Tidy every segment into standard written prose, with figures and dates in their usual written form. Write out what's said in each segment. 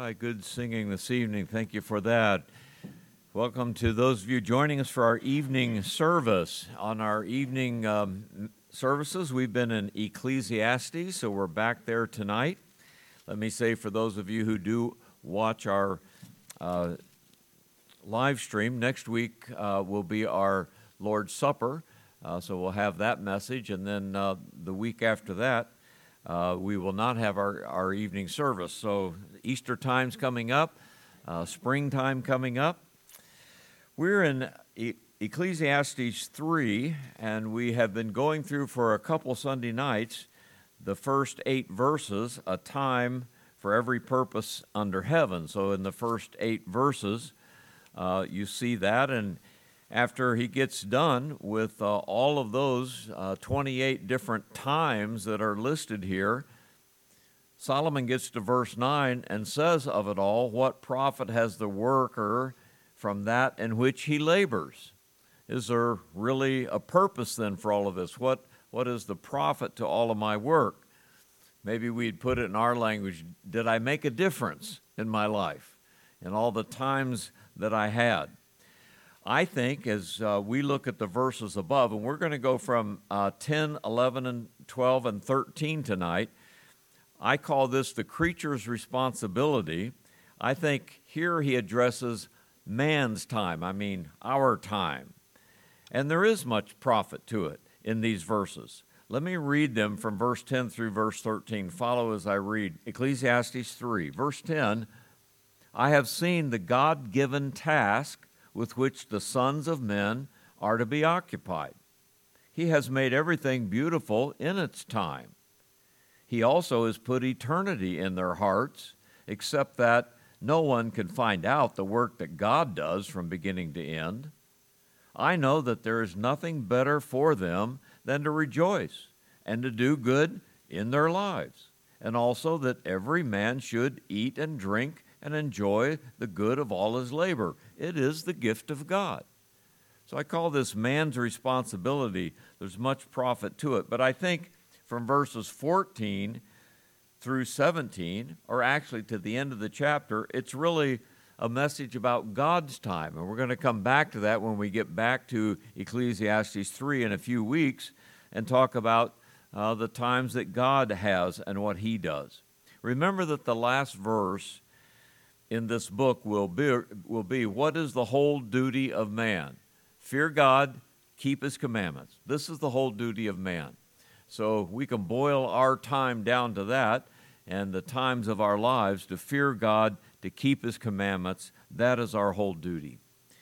right, good singing this evening. Thank you for that. Welcome to those of you joining us for our evening service. On our evening services, we've been in Ecclesiastes, so we're back there tonight. Let me say, for those of you who do watch our live stream, next week will be our Lord's Supper, so we'll have that message, and then the week after that, we will not have our evening service. So Easter time's coming up, springtime coming up. We're in Ecclesiastes 3, and we have been going through for a couple Sunday nights the first 8 verses, a time for every purpose under heaven. So in the first 8 verses, you see that, and after he gets done with all of those 28 different times that are listed here, Solomon gets to verse 9 and says of it all, what profit has the worker from that in which he labors? Is there really a purpose then for all of this? What is the profit to all of my work? Maybe we'd put it in our language, did I make a difference in my life in all the times that I had? I think as we look at the verses above, and we're going to go from 10, 11, and 12, and 13 tonight, I call this the creature's responsibility. I think here he addresses man's time, our time. And there is much profit to it in these verses. Let me read them from verse 10 through verse 13. Follow as I read. Ecclesiastes 3, verse 10, I have seen the God-given task with which the sons of men are to be occupied. He has made everything beautiful in its time. He also has put eternity in their hearts, except that no one can find out the work that God does from beginning to end. I know that there is nothing better for them than to rejoice and to do good in their lives, and also that every man should eat and drink and enjoy the good of all his labor. It is the gift of God. So I call this man's responsibility. There's much profit to it. But I think from verses 14 through 17, or actually to the end of the chapter, it's really a message about God's time. And we're going to come back to that when we get back to Ecclesiastes 3 in a few weeks and talk about the times that God has and what he does. Remember that the last verse in this book will be what is the whole duty of man? Fear God, keep his commandments. This is the whole duty of man. So we can boil our time down to that and the times of our lives to fear God, to keep his commandments. That is our whole duty.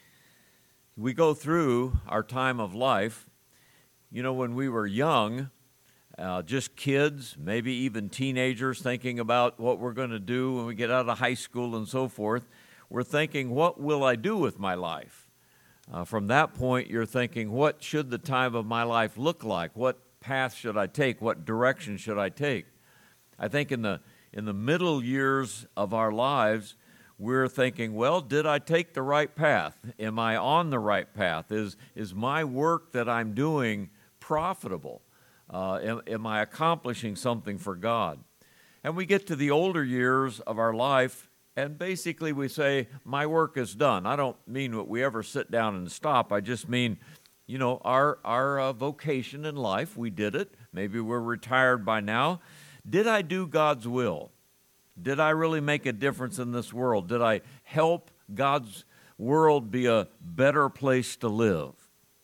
We go through our time of life. You know, when we were young, just kids, maybe even teenagers thinking about what we're going to do when we get out of high school and so forth, we're thinking, what will I do with my life? From that point, you're thinking, what should the time of my life look like? What path should I take? What direction should I take? I think in the middle years of our lives, we're thinking, well, did I take the right path? Am I on the right path? Is my work that I'm doing profitable? Am I accomplishing something for God? And we get to the older years of our life, and basically we say, my work is done. I don't mean that we ever sit down and stop. I just mean, you know, our vocation in life, we did it. Maybe we're retired by now. Did I do God's will? Did I really make a difference in this world? Did I help God's world be a better place to live?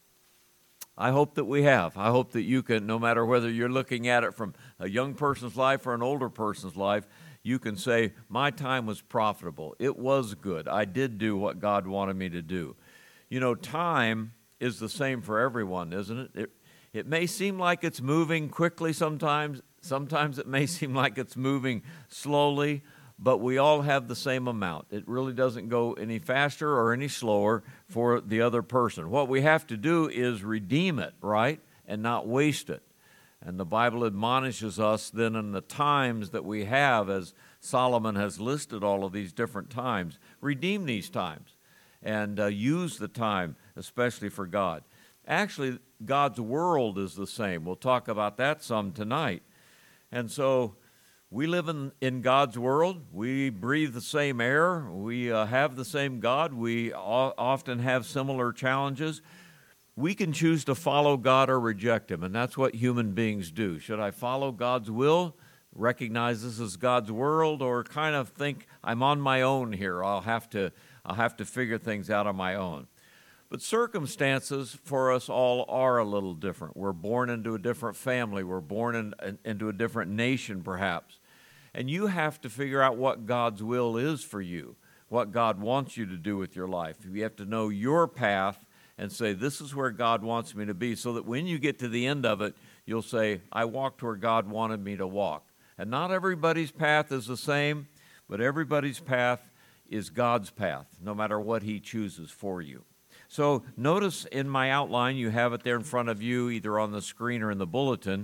I hope that we have. I hope that you can, no matter whether you're looking at it from a young person's life or an older person's life, you can say, my time was profitable. It was good. I did do what God wanted me to do. You know, time is the same for everyone, isn't it? It may seem like it's moving quickly sometimes. Sometimes it may seem like it's moving slowly, but we all have the same amount. It really doesn't go any faster or any slower for the other person. What we have to do is redeem it, right, and not waste it. And the Bible admonishes us then in the times that we have, as Solomon has listed all of these different times, redeem these times and use the time, especially for God. Actually, God's world is the same. We'll talk about that some tonight. And so We live in God's world. We breathe the same air. We have the same God. We often have similar challenges. We can choose to follow God or reject Him, and that's what human beings do. Should I follow God's will, recognize this as God's world, or kind of think I'm on my own here? I'll have to figure things out on my own. But circumstances for us all are a little different. We're born into a different family. We're born into a different nation, perhaps. And you have to figure out what God's will is for you, what God wants you to do with your life. You have to know your path and say, this is where God wants me to be, so that when you get to the end of it, you'll say, I walked where God wanted me to walk. And not everybody's path is the same, but everybody's path is God's path, no matter what He chooses for you. So notice in my outline, you have it there in front of you, either on the screen or in the bulletin.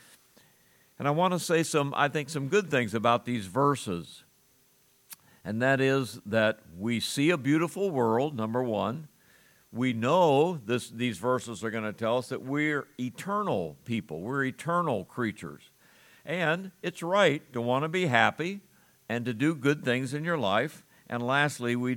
And I want to say some good things about these verses. And that is that we see a beautiful world, number one. We know these verses are going to tell us that we're eternal people. We're eternal creatures. And it's right to want to be happy and to do good things in your life. And lastly, we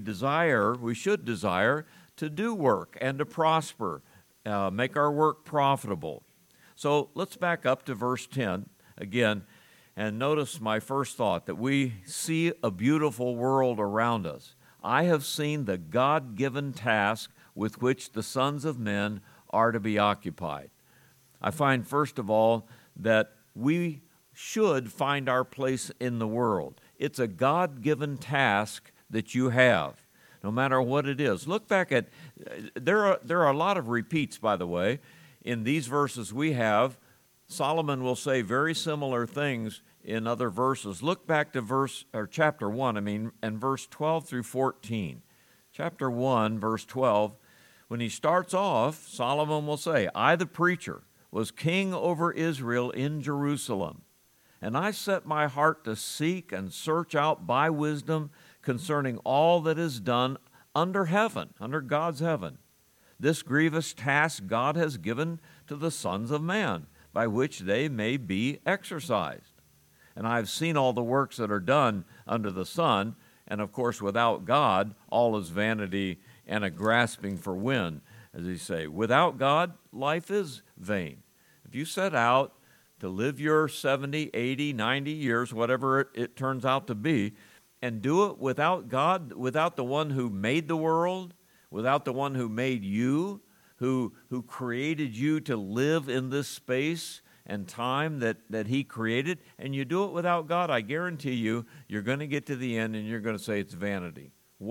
should desire to do work and to prosper, make our work profitable. So let's back up to verse 10 again, and notice my first thought, that we see a beautiful world around us. I have seen the God-given task with which the sons of men are to be occupied. I find, first of all, that we should find our place in the world. It's a God-given task that you have, no matter what it is. Look back at, there are a lot of repeats, by the way. In these verses we have, Solomon will say very similar things in other verses. Look back to chapter 1, and verse 12 through 14. Chapter 1, verse 12, when he starts off, Solomon will say, I, the preacher, was king over Israel in Jerusalem, and I set my heart to seek and search out by wisdom concerning all that is done under heaven, under God's heaven. This grievous task God has given to the sons of man, by which they may be exercised. And I have seen all the works that are done under the sun, and of course without God, all is vanity and a grasping for wind, as they say. Without God, life is vain. If you set out to live your 70, 80, 90 years, whatever it turns out to be, and do it without God, without the one who made the world, without the one who made you, who created you to live in this space and time that He created, and you do it without God, I guarantee you, you're going to get to the end and you're going to say it's vanity.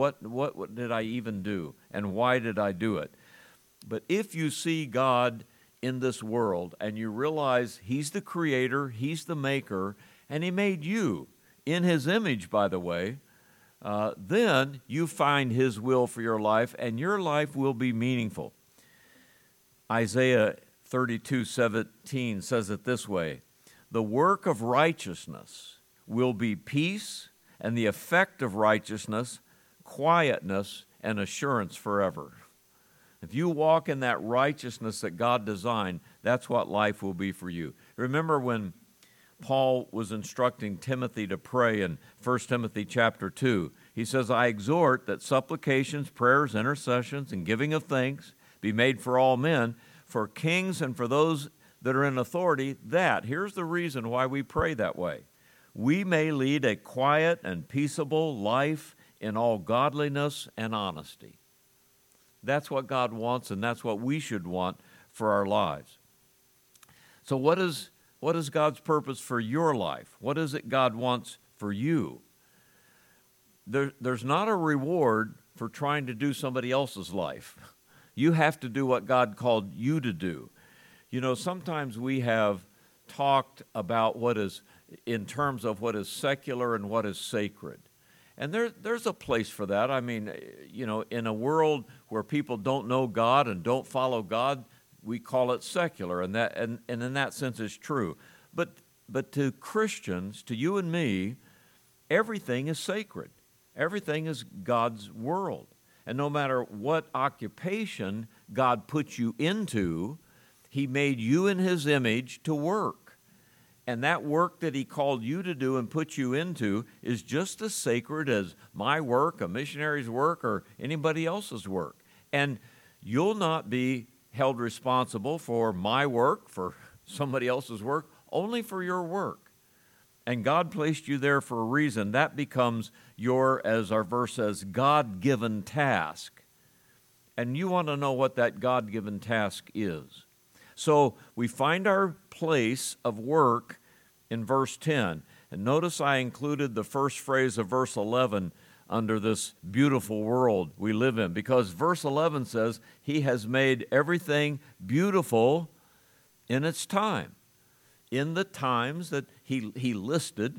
What did I even do, and why did I do it? But if you see God in this world and you realize He's the creator, He's the maker, and He made you in His image, by the way, then you find His will for your life, and your life will be meaningful. Isaiah 32:17 says it this way, the work of righteousness will be peace, and the effect of righteousness, quietness and assurance forever. If you walk in that righteousness that God designed, that's what life will be for you. Remember when Paul was instructing Timothy to pray in 1 Timothy chapter 2. He says, I exhort that supplications, prayers, intercessions, and giving of thanks be made for all men, for kings and for those that are in authority, that, here's the reason why we pray that way, we may lead a quiet and peaceable life in all godliness and honesty. That's what God wants, and that's what we should want for our lives. So what is God's purpose for your life? What is it God wants for you? There's not a reward for trying to do somebody else's life. You have to do what God called you to do. You know, sometimes we have talked about what is, in terms of what is secular and what is sacred. And there's a place for that. I mean, you know, in a world where people don't know God and don't follow God, we call it secular, and in that sense is true. But to Christians, to you and me, everything is sacred. Everything is God's world. And no matter what occupation God put you into, He made you in His image to work. And that work that he called you to do and put you into is just as sacred as my work, a missionary's work, or anybody else's work. And you'll not be held responsible for my work, for somebody else's work, only for your work. And God placed you there for a reason. That becomes your, as our verse says, God-given task. And you want to know what that God-given task is. So we find our place of work in verse 10. And notice I included the first phrase of verse 11 under this beautiful world we live in, because verse 11 says, He has made everything beautiful in its time. In the times that he listed,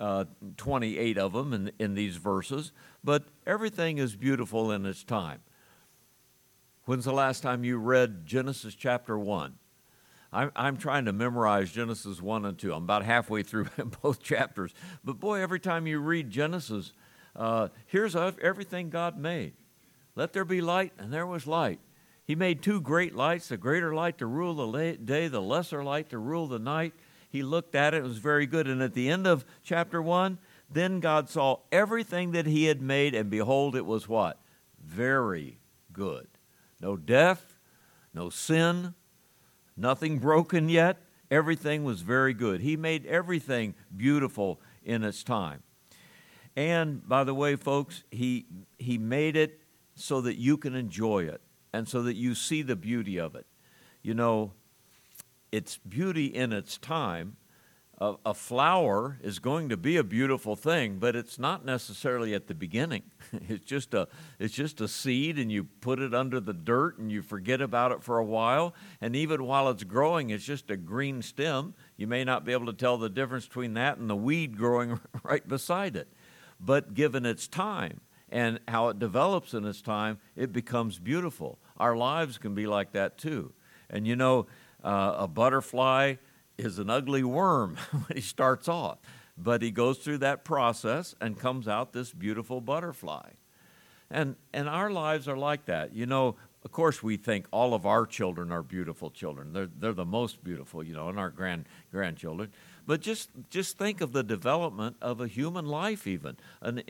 28 of them in these verses, but everything is beautiful in its time. When's the last time you read Genesis chapter 1? I'm trying to memorize Genesis 1 and 2. I'm about halfway through both chapters. But boy, every time you read Genesis, here's everything God made. Let there be light, and there was light. He made two great lights, the greater light to rule the day, the lesser light to rule the night. He looked at it, it was very good. And at the end of chapter 1, then God saw everything that he had made, and behold, it was what? Very good. No death, no sin, nothing broken yet. Everything was very good. He made everything beautiful in its time. And by the way, folks, he made it so that you can enjoy it and so that you see the beauty of it. You know, it's beauty in its time. A flower is going to be a beautiful thing, but it's not necessarily at the beginning. It's just a seed, and you put it under the dirt, and you forget about it for a while. And even while it's growing, it's just a green stem. You may not be able to tell the difference between that and the weed growing right beside it. But given its time and how it develops in its time, it becomes beautiful. Our lives can be like that too. And you know, a butterfly is an ugly worm when he starts off, but he goes through that process and comes out this beautiful butterfly. And our lives are like that. You know, of course we think all of our children are beautiful children. They're the most beautiful, you know, and our grandchildren. But just think of the development of a human life even. An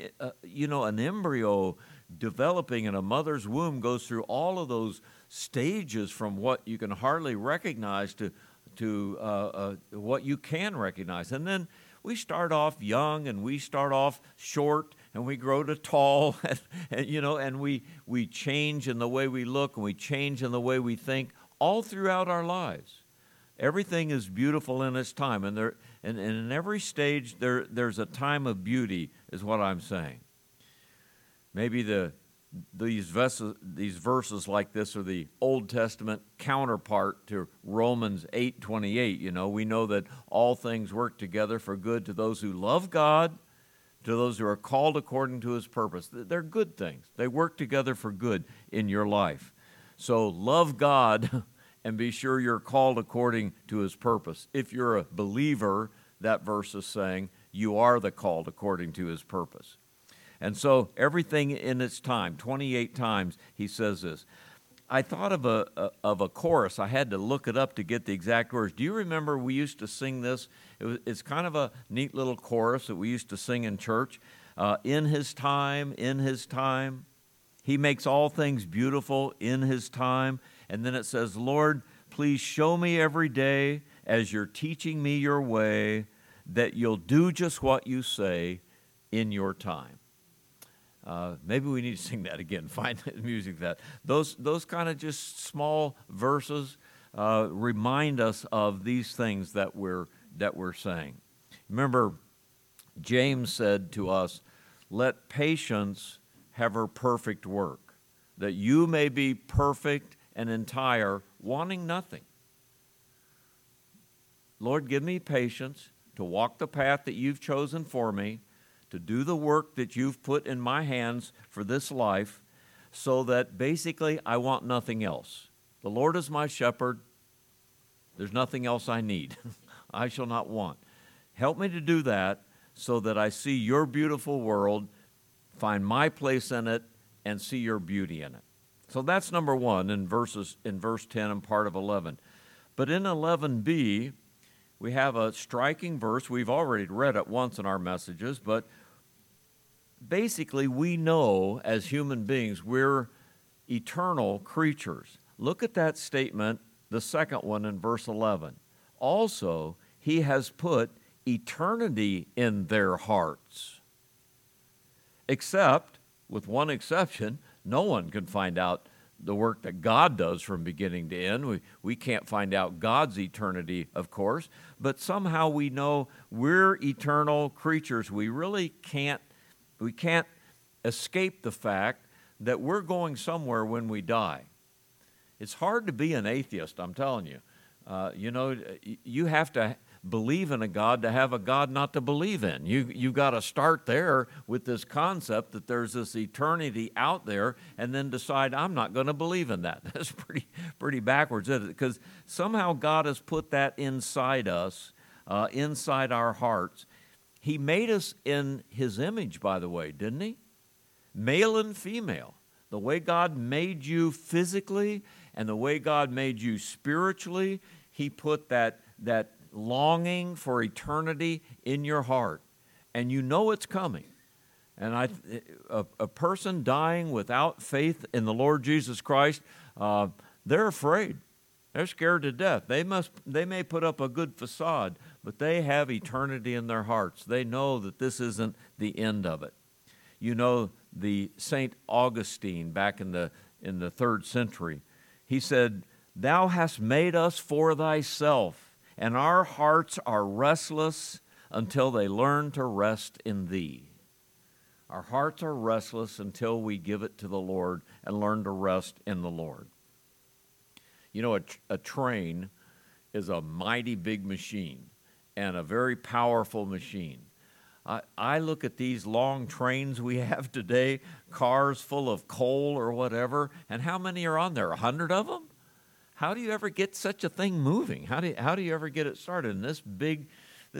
embryo developing in a mother's womb goes through all of those stages from what you can hardly recognize to what you can recognize. And then we start off young, and we start off short, and we grow to tall, and we change in the way we look, and we change in the way we think all throughout our lives. Everything is beautiful in its time, and in every stage there's a time of beauty, is what I'm saying. Maybe these verses like this are the Old Testament counterpart to Romans 8:28. You know, we know that all things work together for good to those who love God, to those who are called according to His purpose. They're good things. They work together for good in your life. So love God and be sure you're called according to His purpose. If you're a believer, that verse is saying you are the called according to His purpose. And so everything in its time, 28 times he says this. I thought of a chorus. I had to look it up to get the exact words. Do you remember we used to sing this? It's kind of a neat little chorus that we used to sing in church. In His time, He makes all things beautiful in His time. And then it says, Lord, please show me every day as you're teaching me your way that you'll do just what you say in your time. Maybe we need to sing that again, find the music of that. Those kind of just small verses remind us of these things that we're saying. Remember, James said to us, let patience have her perfect work, that you may be perfect and entire, wanting nothing. Lord, give me patience to walk the path that you've chosen for me, to do the work that you've put in my hands for this life, so that basically I want nothing else. The Lord is my shepherd. There's nothing else I need. I shall not want. Help me to do that so that I see your beautiful world, find my place in it, and see your beauty in it. So that's number one in verse 10 and part of 11. But in 11b, we have a striking verse. We've already read it once in our messages, but basically we know as human beings we're eternal creatures. Look at that statement, the second one in verse 11. Also, he has put eternity in their hearts. Except, with one exception, no one can find out the work that God does from beginning to end. We can't find out God's eternity, of course, but somehow we know we're eternal creatures. We really can't escape the fact that we're going somewhere when we die. It's hard to be an atheist, I'm telling you. You have to believe in a God to have a God not to believe in. You got to start there with this concept that there's this eternity out there, and then decide I'm not going to believe in that. That's pretty backwards, isn't it? Because somehow God has put that inside us, inside our hearts. He made us in His image, by the way, didn't He? Male and female. The way God made you physically and the way God made you spiritually, He put that longing for eternity in your heart, and you know it's coming. And a person dying without faith in the Lord Jesus Christ, they're afraid. They're scared to death. They may put up a good facade, but they have eternity in their hearts. They know that this isn't the end of it. You know, the St. Augustine back in the 3rd century, he said, "Thou hast made us for thyself, and our hearts are restless until they learn to rest in thee." Our hearts are restless until we give it to the Lord and learn to rest in the Lord. You know, a train is a mighty big machine and a very powerful machine. I look at these long trains we have today, cars full of coal or whatever, and how many are on there? 100 of them? How do you ever get such a thing moving? How do you ever get it started? And this big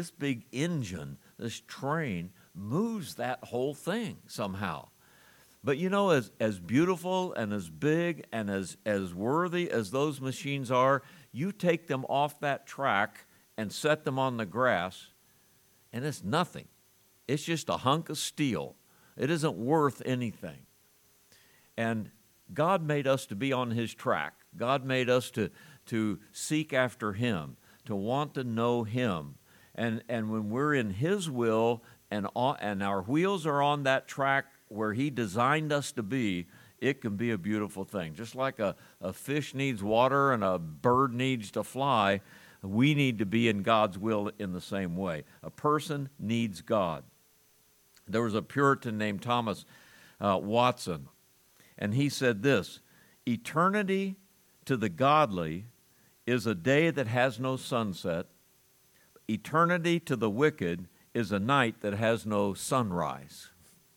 engine, this train, moves that whole thing somehow. But you know, as beautiful and as big and as worthy as those machines are, you take them off that track and set them on the grass, and it's nothing. It's just a hunk of steel. It isn't worth anything. And God made us to be on His track. God made us to seek after Him, to want to know Him. And when we're in His will and our wheels are on that track where He designed us to be, it can be a beautiful thing. Just like a fish needs water and a bird needs to fly, we need to be in God's will in the same way. A person needs God. There was a Puritan named Thomas Watson, and he said this: "Eternity to the godly is a day that has no sunset. Eternity to the wicked is a night that has no sunrise."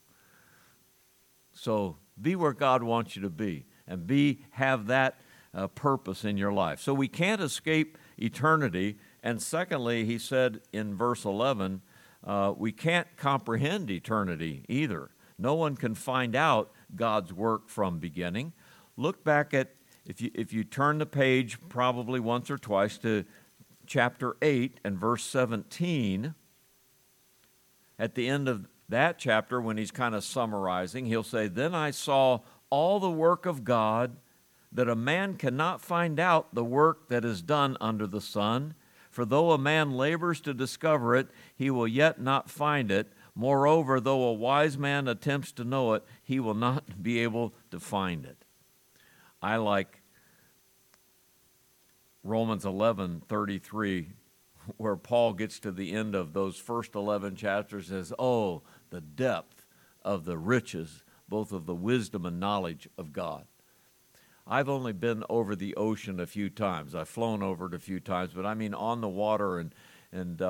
So be where God wants you to be, and have that purpose in your life. So we can't escape eternity. And secondly, he said in verse 11, we can't comprehend eternity either. No one can find out God's work from beginning. Look back at, if you turn the page probably once or twice to chapter 8 and verse 17, at the end of that chapter, when he's kind of summarizing, he'll say, "Then I saw all the work of God, that a man cannot find out the work that is done under the sun. For though a man labors to discover it, he will yet not find it. Moreover, though a wise man attempts to know it, he will not be able to find it." I like Romans 11:33, where Paul gets to the end of those first 11 chapters and says, "Oh, the depth of the riches, both of the wisdom and knowledge of God." I've only been over the ocean a few times. I've flown over it a few times, but I mean on the water and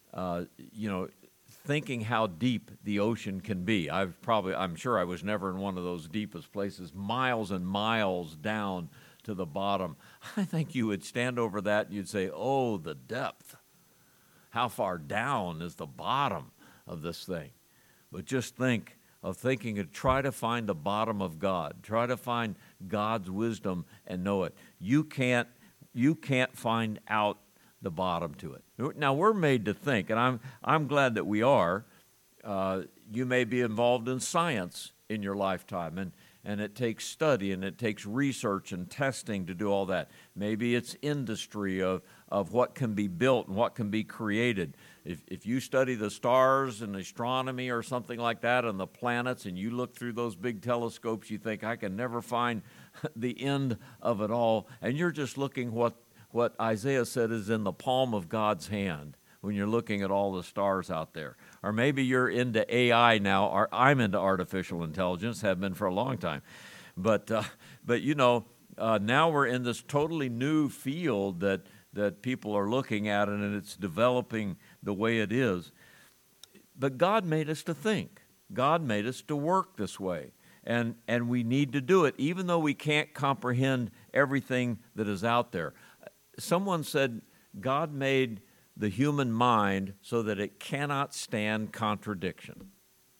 thinking how deep the ocean can be. I'm sure I was never in one of those deepest places, miles and miles down to the bottom. I think you would stand over that and you'd say, "Oh, the depth. How far down is the bottom of this thing?" But just think of thinking to try to find the bottom of God. Try to find God's wisdom and know it. You can't find out the bottom to it. Now, we're made to think, and I'm glad that we are. You may be involved in science in your lifetime, and it takes study and it takes research and testing to do all that. Maybe it's industry of what can be built and what can be created. If you study the stars and astronomy or something like that and the planets, and you look through those big telescopes, you think, I can never find the end of it all. And you're just looking what Isaiah said is in the palm of God's hand when you're looking at all the stars out there. Or maybe you're into AI now, or I'm into artificial intelligence, have been for a long time. But you know, now we're in this totally new field that people are looking at, and it's developing the way it is. But God made us to think. God made us to work this way. And we need to do it, even though we can't comprehend everything that is out there. Someone said God made the human mind so that it cannot stand contradiction.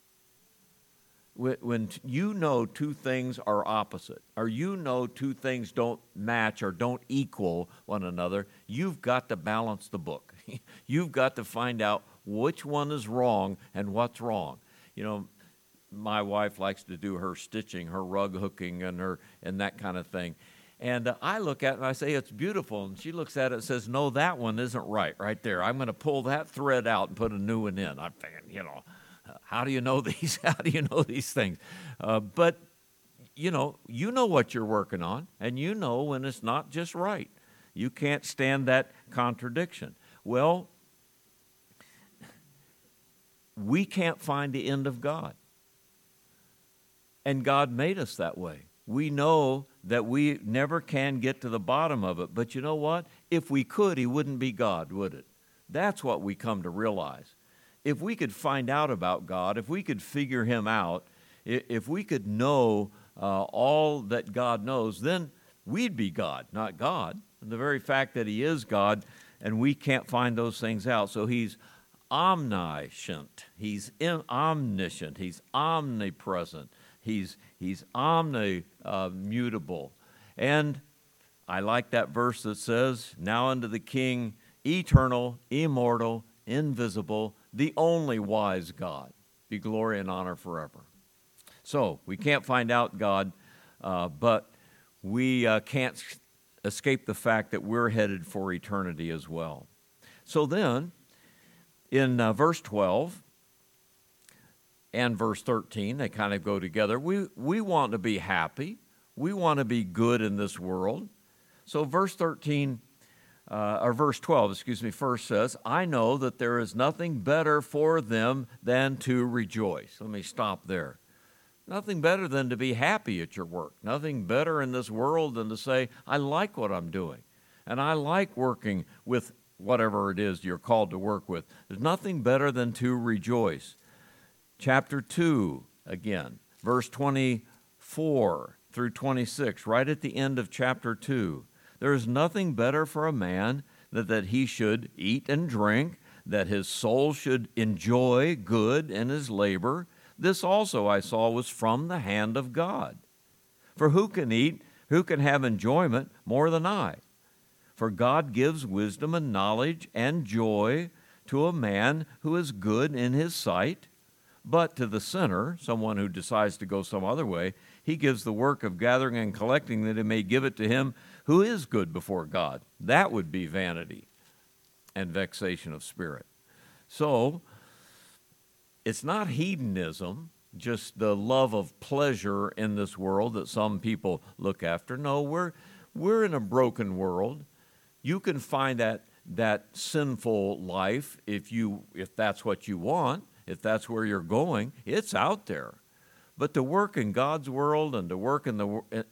When you know two things are opposite, or you know two things don't match or don't equal one another, you've got to balance the book. You've got to find out which one is wrong and what's wrong. You know, my wife likes to do her stitching, her rug hooking, and that kind of thing. And I look at it and I say, it's beautiful. And she looks at it and says, no, that one isn't right there. I'm going to pull that thread out and put a new one in. I'm thinking, you know, how do you know these? How do you know these things? But, you know what you're working on, and you know when it's not just right. You can't stand that contradiction. Well, we can't find the end of God. And God made us that way. We know that we never can get to the bottom of it. But you know what? If we could, He wouldn't be God, would it? That's what we come to realize. If we could find out about God, if we could figure Him out, if we could know all that God knows, then we'd be God, not God. And the very fact that He is God, and we can't find those things out. So He's omniscient. He's omniscient. He's omnipresent. He's omnimutable. And I like that verse that says, now unto the King, eternal, immortal, invisible, the only wise God, be glory and honor forever. So we can't find out God, but we can't escape the fact that we're headed for eternity as well. So then, in verse 12 and verse 13, they kind of go together. We want to be happy. We want to be good in this world. So verse 13, or verse 12, first says, I know that there is nothing better for them than to rejoice. Let me stop there. Nothing better than to be happy at your work. Nothing better in this world than to say, I like what I'm doing. And I like working with whatever it is you're called to work with. There's nothing better than to rejoice. Chapter 2, again, verse 24 through 26, right at the end of chapter 2. There is nothing better for a man than that he should eat and drink, that his soul should enjoy good in his labor. This also I saw was from the hand of God. For who can eat, who can have enjoyment more than I? For God gives wisdom and knowledge and joy to a man who is good in his sight. But to the sinner, someone who decides to go some other way, He gives the work of gathering and collecting that He may give it to him who is good before God. That would be vanity and vexation of spirit. So, it's not hedonism, just the love of pleasure in this world that some people look after. No, we're in a broken world. You can find that sinful life if that's what you want. If that's where you're going, it's out there. But to work in God's world and to work in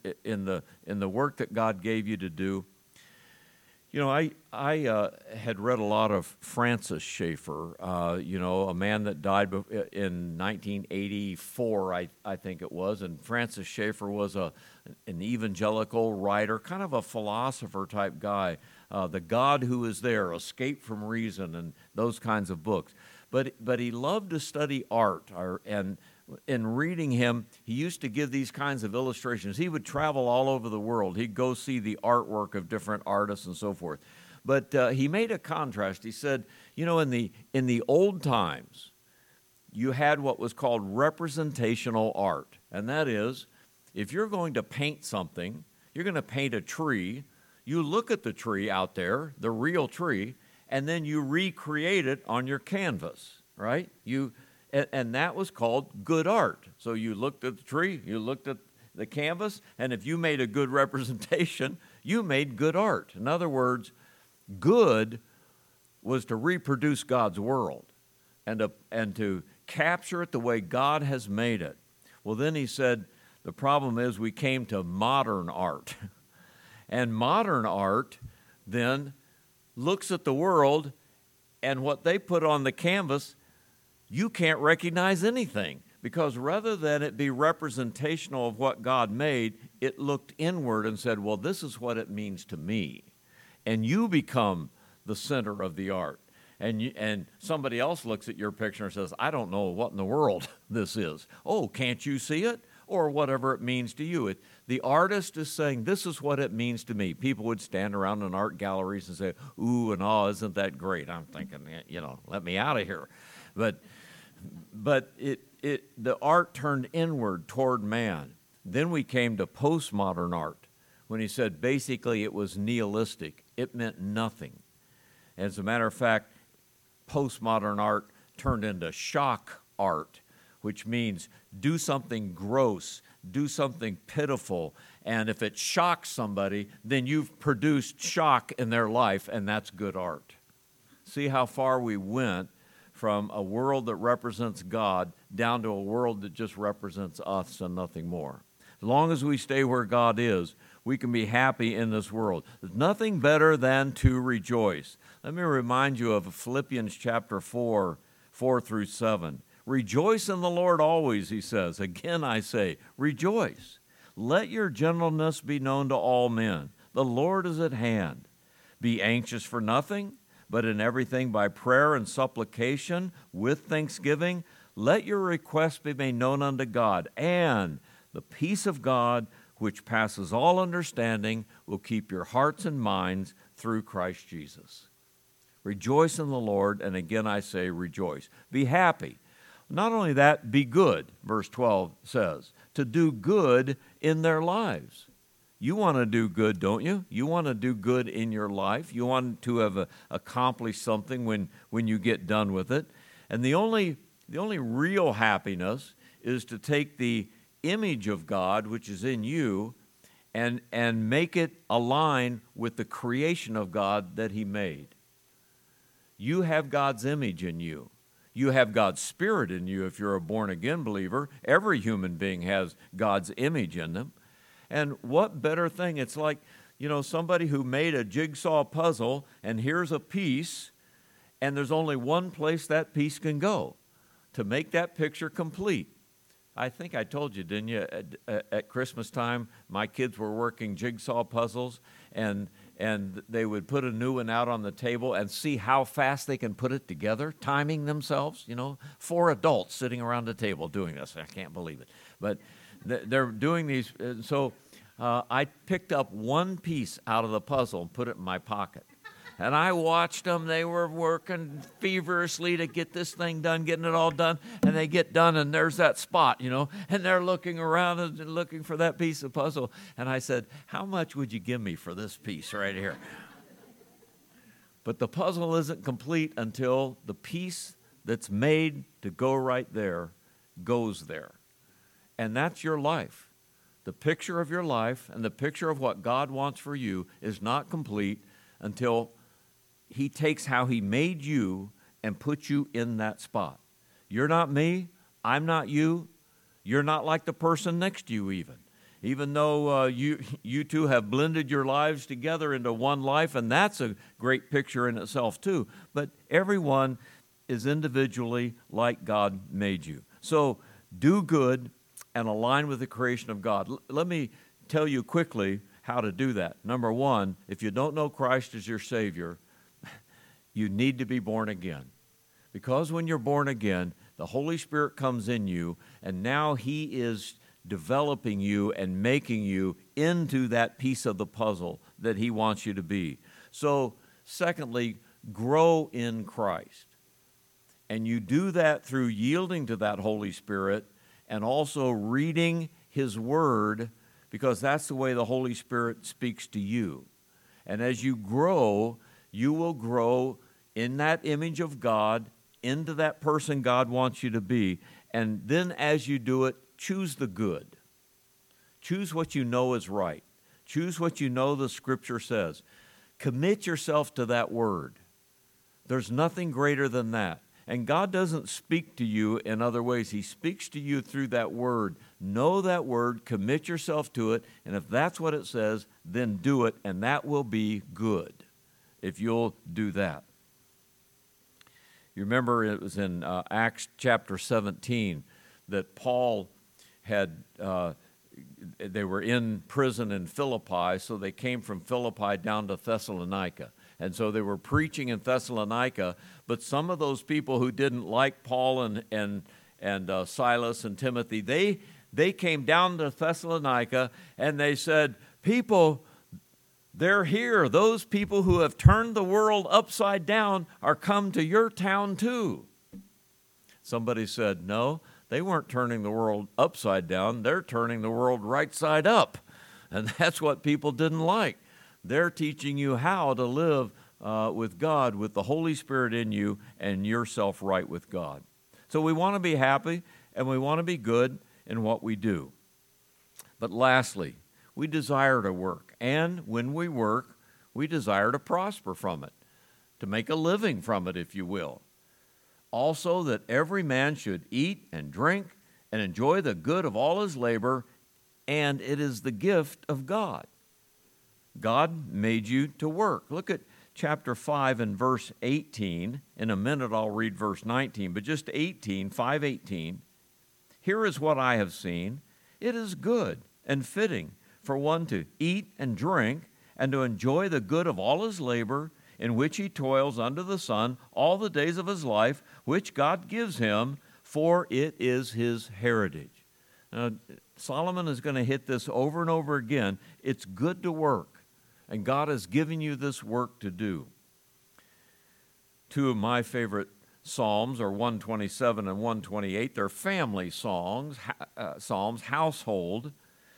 the work that God gave you to do, you know, I had read a lot of Francis Schaeffer, a man that died in 1984, I think it was. And Francis Schaeffer was an evangelical writer, kind of a philosopher type guy. The God Who Is There, Escape from Reason, and those kinds of books. But he loved to study art, and in reading him, he used to give these kinds of illustrations. He would travel all over the world. He'd go see the artwork of different artists and so forth. But he made a contrast. He said, in the old times, you had what was called representational art. And that is, if you're going to paint something, you're going to paint a tree, you look at the tree out there, the real tree, and then you recreate it on your canvas, right? And that was called good art. So you looked at the tree, you looked at the canvas, and if you made a good representation, you made good art. In other words, good was to reproduce God's world and to capture it the way God has made it. Well, then he said, the problem is we came to modern art. And modern art then looks at the world, and what they put on the canvas, you can't recognize anything. Because rather than it be representational of what God made, it looked inward and said, well, this is what it means to me. And you become the center of the art. And somebody else looks at your picture and says, I don't know what in the world this is. Oh, can't you see it? Or whatever it means to you. The artist is saying, this is what it means to me. People would stand around in art galleries and say, ooh and ah, isn't that great? I'm thinking, let me out of here. But the art turned inward toward man. Then we came to postmodern art, when he said basically it was nihilistic. It meant nothing. As a matter of fact, postmodern art turned into shock art, which means do something gross, do something pitiful, and if it shocks somebody, then you've produced shock in their life, and that's good art. See how far we went from a world that represents God down to a world that just represents us and nothing more. As long as we stay where God is, we can be happy in this world. There's nothing better than to rejoice. Let me remind you of Philippians chapter 4 through 7. Rejoice in the Lord always, he says. Again I say, rejoice. Let your gentleness be known to all men. The Lord is at hand. Be anxious for nothing, but in everything by prayer and supplication with thanksgiving, let your requests be made known unto God. And the peace of God, which passes all understanding, will keep your hearts and minds through Christ Jesus. Rejoice in the Lord, and again I say rejoice. Be happy. Not only that, be good, verse 12 says, to do good in their lives. You want to do good, don't you? You want to do good in your life. You want to have accomplished something when you get done with it. And the only real happiness is to take the image of God, which is in you, and make it align with the creation of God that he made. You have God's image in you. You have God's Spirit in you if you're a born-again believer. Every human being has God's image in them. And what better thing? It's like, somebody who made a jigsaw puzzle, and here's a piece, and there's only one place that piece can go to make that picture complete. I think I told you, didn't you, at Christmas time, my kids were working jigsaw puzzles, and they would put a new one out on the table and see how fast they can put it together, timing themselves, 4 adults sitting around the table doing this. I can't believe it. But they're doing these. So I picked up one piece out of the puzzle and put it in my pocket. And I watched them. They were working feverishly to get this thing done, getting it all done. And they get done, and there's that spot, and they're looking around and looking for that piece of puzzle. And I said, how much would you give me for this piece right here? But the puzzle isn't complete until the piece that's made to go right there goes there. And that's your life. The picture of your life and the picture of what God wants for you is not complete until he takes how he made you and puts you in that spot. You're not me. I'm not you. You're not like the person next to you even though you two have blended your lives together into one life, and that's a great picture in itself too. But everyone is individually like God made you. So do good and align with the creation of God. Let me tell you quickly how to do that. Number one, if you don't know Christ as your Savior, you need to be born again. Because when you're born again, the Holy Spirit comes in you, and now he is developing you and making you into that piece of the puzzle that he wants you to be. So Secondly, grow in Christ. And you do that through yielding to that Holy Spirit and also reading His Word, because that's the way the Holy Spirit speaks to you. And as you grow, you will grow in that image of God, into that person God wants you to be. And then as you do it, choose the good. Choose what you know is right. Choose what you know the Scripture says. Commit yourself to that Word. There's nothing greater than that. And God doesn't speak to you in other ways. He speaks to you through that Word. Know that Word, commit yourself to it, and if that's what it says, then do it, and that will be good if you'll do that. You remember it was in Acts chapter 17 that Paul had, they were in prison in Philippi, so they came from Philippi down to Thessalonica. And so they were preaching in Thessalonica, but some of those people who didn't like Paul and Silas and Timothy, they came down to Thessalonica and they said, people, they're here. Those people who have turned the world upside down are come to your town too. Somebody said, no, they weren't turning the world upside down. They're turning the world right side up. And that's what people didn't like. They're teaching you how to live with God, with the Holy Spirit in you, and yourself right with God. So we want to be happy, and we want to be good in what we do. But lastly, we desire to work. And when we work, we desire to prosper from it, to make a living from it, if you will. Also, that every man should eat and drink and enjoy the good of all his labor, and it is the gift of God. God made you to work. Look at chapter 5 and verse 18. In a minute I'll read verse 19, but just 18, 5:18. Here is what I have seen. It is good and fitting for one to eat and drink and to enjoy the good of all his labor, in which he toils under the sun all the days of his life, which God gives him, for it is his heritage. Now, Solomon is going to hit this over and over again. It's good to work. And God has given you this work to do. Two of my favorite psalms are 127 and 128. They're family songs, psalms, household.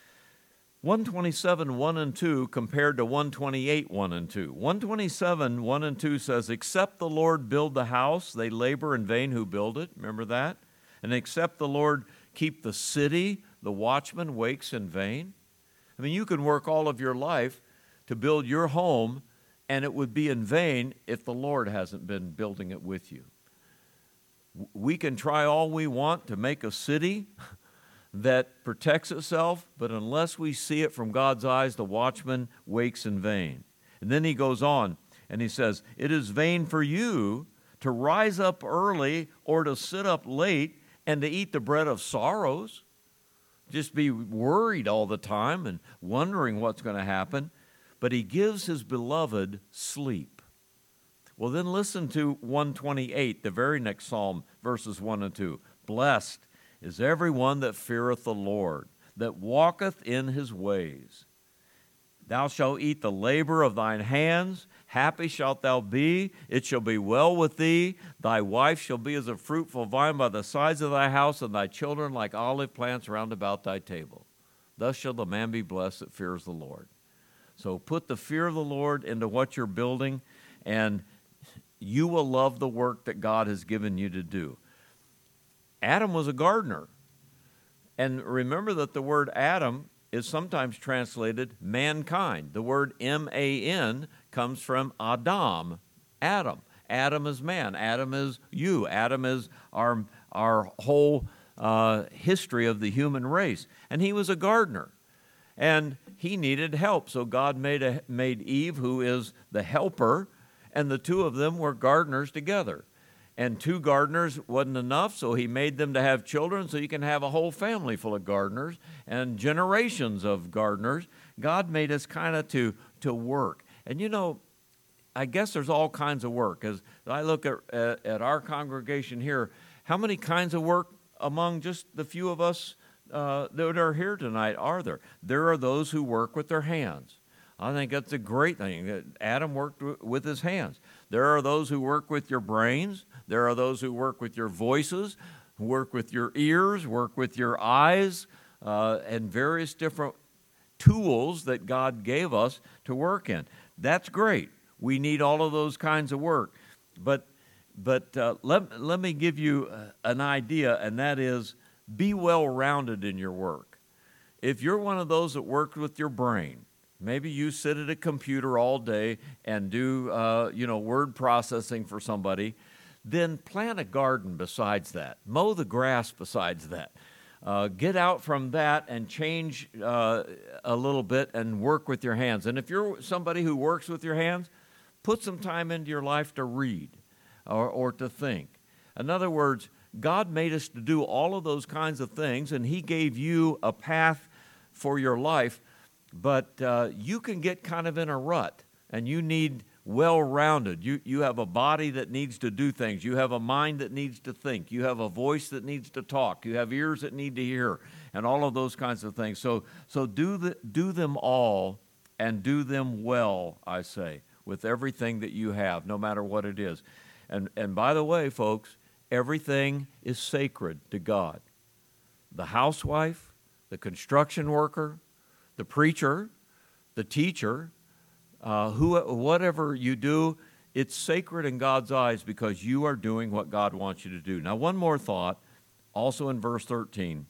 127, 1 and 2 compared to 128, 1 and 2. 127, 1 and 2 says, except the Lord build the house, they labor in vain who build it. Remember that? And except the Lord keep the city, the watchman wakes in vain. I mean, you can work all of your life to build your home, and it would be in vain if the Lord hasn't been building it with you. We can try all we want to make a city that protects itself, but unless we see it from God's eyes, the watchman wakes in vain. And then he goes on, and he says, it is vain for you to rise up early or to sit up late and to eat the bread of sorrows. Just be worried all the time and wondering what's going to happen. But he gives his beloved sleep. Well, then listen to 128, the very next psalm, verses 1 and 2. Blessed is everyone that feareth the Lord, that walketh in his ways. Thou shalt eat the labor of thine hands. Happy shalt thou be. It shall be well with thee. Thy wife shall be as a fruitful vine by the sides of thy house, and thy children like olive plants round about thy table. Thus shall the man be blessed that fears the Lord. So put the fear of the Lord into what you're building, and you will love the work that God has given you to do. Adam was a gardener. And remember that the word Adam is sometimes translated mankind. The word M-A-N comes from Adam, Adam. Adam is man. Adam is you. Adam is our whole history of the human race. And he was a gardener. And he needed help. So God made Eve, who is the helper, and the two of them were gardeners together. And two gardeners wasn't enough, so he made them to have children so you can have a whole family full of gardeners and generations of gardeners. God made us kind of to work. And you know, I guess there's all kinds of work. As I look at our congregation here, how many kinds of work among just the few of us that are here tonight are there? There are those who work with their hands. I think that's a great thing that Adam worked with his hands. There are those who work with your brains. There are those who work with your voices, who work with your ears, work with your eyes, and various different tools that God gave us to work in. That's great. We need all of those kinds of work. But let me give you an idea, and that is be well-rounded in your work. If you're one of those that works with your brain, maybe you sit at a computer all day and do word processing for somebody, then plant a garden besides that. Mow the grass besides that. Get out from that and change a little bit and work with your hands. And if you're somebody who works with your hands, put some time into your life to read or to think. In other words, God made us to do all of those kinds of things, and He gave you a path for your life, but you can get kind of in a rut, and you need well-rounded. You have a body that needs to do things. You have a mind that needs to think. You have a voice that needs to talk. You have ears that need to hear, and all of those kinds of things. So do them all, and do them well, I say, with everything that you have, no matter what it is. And by the way, folks, everything is sacred to God. The housewife, the construction worker, the preacher, the teacher, whatever you do, it's sacred in God's eyes because you are doing what God wants you to do. Now, one more thought, also in verse 13.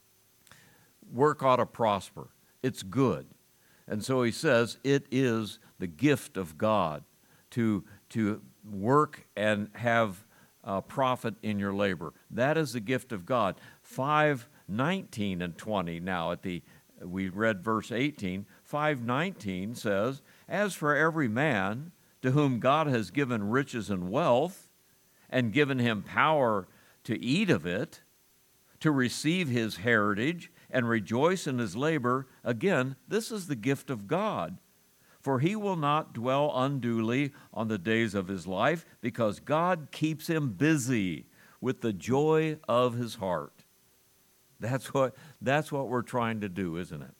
Work ought to prosper. It's good. And so he says it is the gift of God to work and have profit in your labor. That is the gift of God. 5:19 and 20 now we read verse 18. 5:19 says, as for every man to whom God has given riches and wealth and given him power to eat of it, to receive his heritage and rejoice in his labor, again, this is the gift of God. For he will not dwell unduly on the days of his life, because God keeps him busy with the joy of his heart. That's what we're trying to do, isn't it?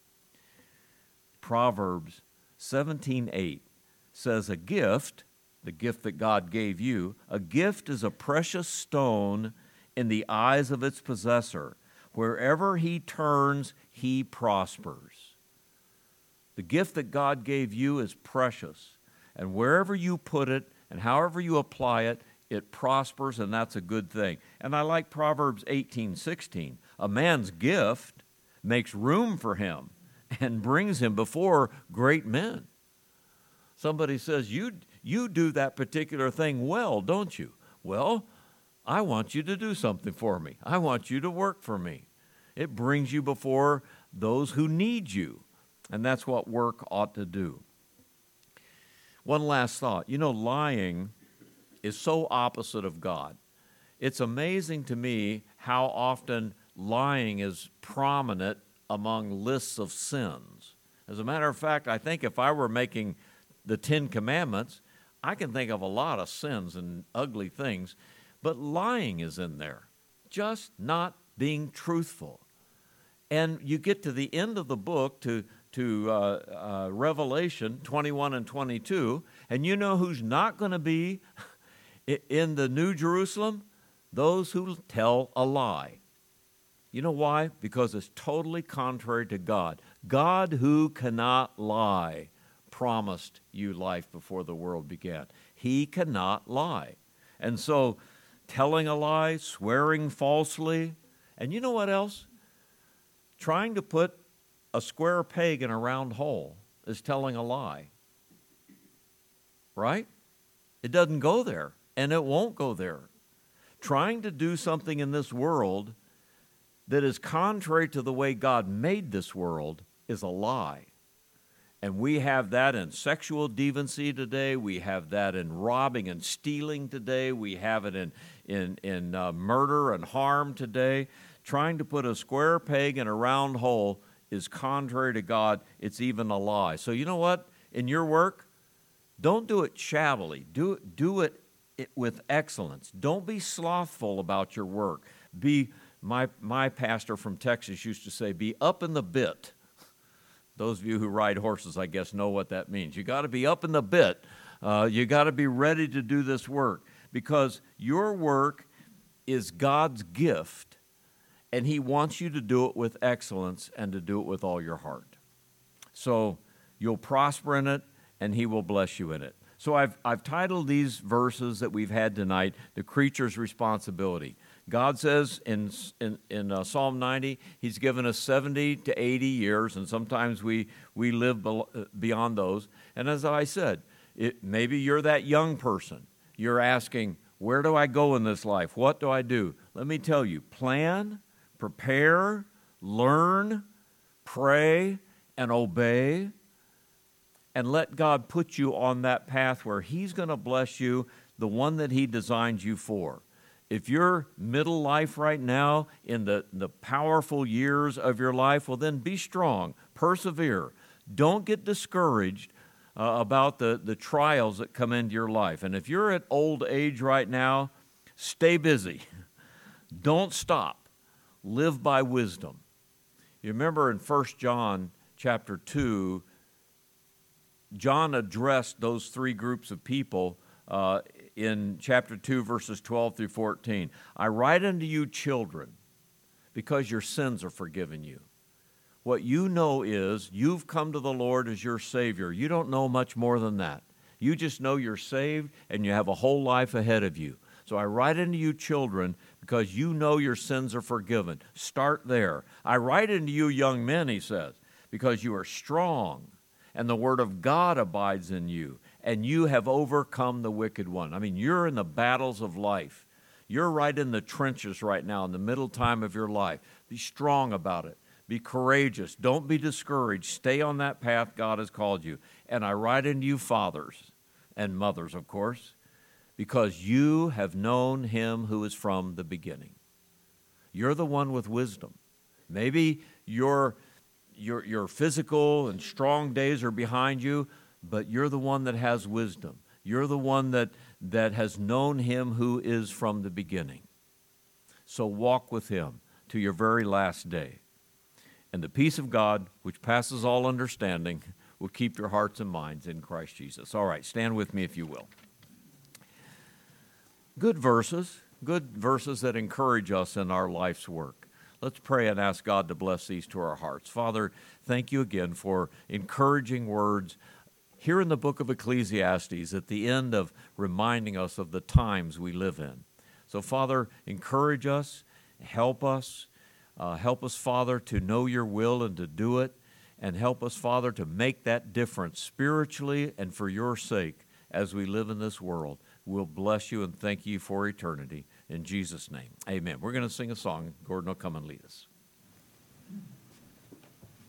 Proverbs 17:8 says, a gift, the gift that God gave you, a gift is a precious stone in the eyes of its possessor. Wherever he turns, he prospers. The gift that God gave you is precious, and wherever you put it and however you apply it, it prospers, and that's a good thing. And I like Proverbs 18:16. A man's gift makes room for him and brings him before great men. Somebody says, you do that particular thing well, don't you? Well, I want you to do something for me. I want you to work for me. It brings you before those who need you. And that's what work ought to do. One last thought. Lying is so opposite of God. It's amazing to me how often lying is prominent among lists of sins. As a matter of fact, I think if I were making the 10 Commandments, I can think of a lot of sins and ugly things, but lying is in there. Just not being truthful. And you get to the end of the book, to Revelation 21 and 22, and you know who's not going to be in the New Jerusalem? Those who tell a lie. You know why? Because it's totally contrary to God. God, who cannot lie, promised you life before the world began. He cannot lie. And so telling a lie, swearing falsely, and you know what else? Trying to put a square peg in a round hole is telling a lie. Right? It doesn't go there, and it won't go there. Trying to do something in this world that is contrary to the way God made this world is a lie. And we have that in sexual deviancy today. We have that in robbing and stealing today. We have it in murder and harm today. Trying to put a square peg in a round hole is contrary to God. It's even a lie. So you know what? In your work, don't do it shabbily. Do it with excellence. Don't be slothful about your work. My pastor from Texas used to say, be up in the bit. Those of you who ride horses, I guess, know what that means. You got to be up in the bit. You got to be ready to do this work, because your work is God's gift, and He wants you to do it with excellence and to do it with all your heart. So you'll prosper in it, and He will bless you in it. So I've titled these verses that we've had tonight, The Creature's Responsibility. God says in Psalm 90, He's given us 70 to 80 years, and sometimes we live beyond those. And as I said, maybe you're that young person. You're asking, where do I go in this life? What do I do? Let me tell you, plan, prepare, learn, pray, and obey, and let God put you on that path where He's going to bless you, the one that He designed you for. If you're middle life right now, in the powerful years of your life, well, then be strong, persevere. Don't get discouraged about the trials that come into your life. And if you're at old age right now, stay busy. Don't stop. Live by wisdom. You remember in 1 John chapter 2, John addressed those three groups of people in chapter 2, verses 12 through 14. I write unto you, children, because your sins are forgiven you. What you know is you've come to the Lord as your Savior. You don't know much more than that. You just know you're saved and you have a whole life ahead of you. So I write unto you, children, because you know your sins are forgiven. Start there. I write unto you, young men, he says, because you are strong, and the word of God abides in you, and you have overcome the wicked one. I mean, you're in the battles of life. You're right in the trenches right now, in the middle time of your life. Be strong about it. Be courageous. Don't be discouraged. Stay on that path God has called you. And I write unto you, fathers and mothers, of course, because you have known Him who is from the beginning. You're the one with wisdom. Maybe your physical and strong days are behind you, but you're the one that has wisdom. You're the one that has known Him who is from the beginning. So walk with Him to your very last day. And the peace of God, which passes all understanding, will keep your hearts and minds in Christ Jesus. All right, stand with me if you will. Good verses that encourage us in our life's work. Let's pray and ask God to bless these to our hearts. Father, thank you again for encouraging words here in the book of Ecclesiastes at the end of reminding us of the times we live in. So, Father, encourage us, help us, Father, to know your will and to do it, and help us, Father, to make that difference spiritually and for your sake as we live in this world. We'll bless you and thank you for eternity. In Jesus' name, amen. We're going to sing a song. Gordon will come and lead us.